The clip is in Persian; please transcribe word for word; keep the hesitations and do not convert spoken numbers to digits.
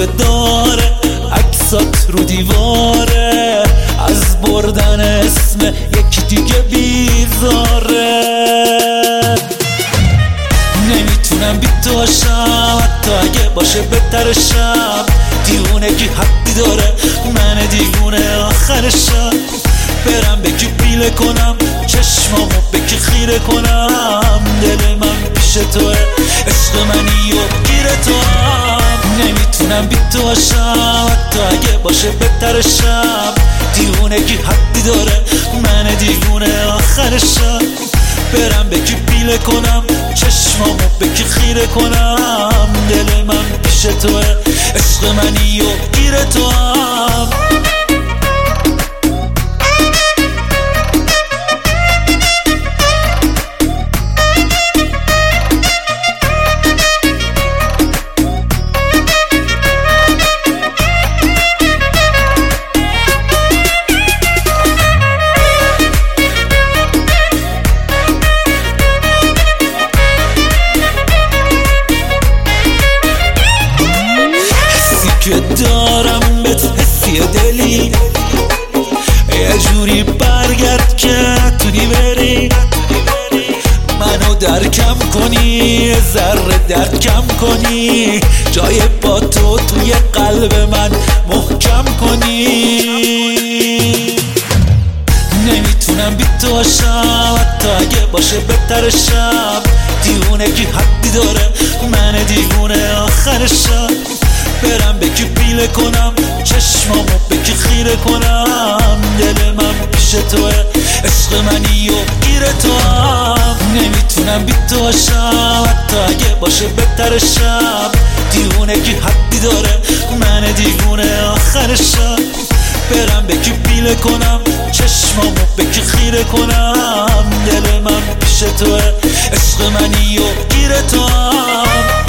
روزه داره، عکسات رو دیواره، از بردن اسم یکی دیگه بیزاره. نمیتونم بی تو باشم، حتی اگه باشه بهترشم. دیوونگی حدی داره، من دیوونه آخرشم. برم به کی پیله کنم، چشمامو به کی خیره کنم. دل من پیش توه، عشق منی و گیر تو هم. نمیتونم بی تو باشم، حتی اگه باشه بهترشم. دیوونگی حدی داره، من دیوونه آخرشم. برم به کی پیله کنم، چشمامو به کی خیره کنم. دل من پیش توه، عشق منی و گیر تو هم. که دارم بهت حسی دلی، یه جوری برگرد که تونی بری. منو درکم کنی، ذره درد کم کنی. جای با تو توی قلب من محکم کنی. نمیتونم بی تو باشم، حتی اگه باشه بهترشم. دیوونگی حدی داره، من دیوونه آخرشم. برم به کی پیله کنم، چشمامو به کی خیره کنم. دل من پیش توه، عشق منی و گیر تو هم. نمیتونم بی تو باشم، حتی اگه باشه بهترشم. دیوونگی حدی داره، من دیوونه آخرشم. برم به کی پیله کنم، چشمامو به کی خیره کنم. دل من پیش توه، عشق منی و گیر تو هم.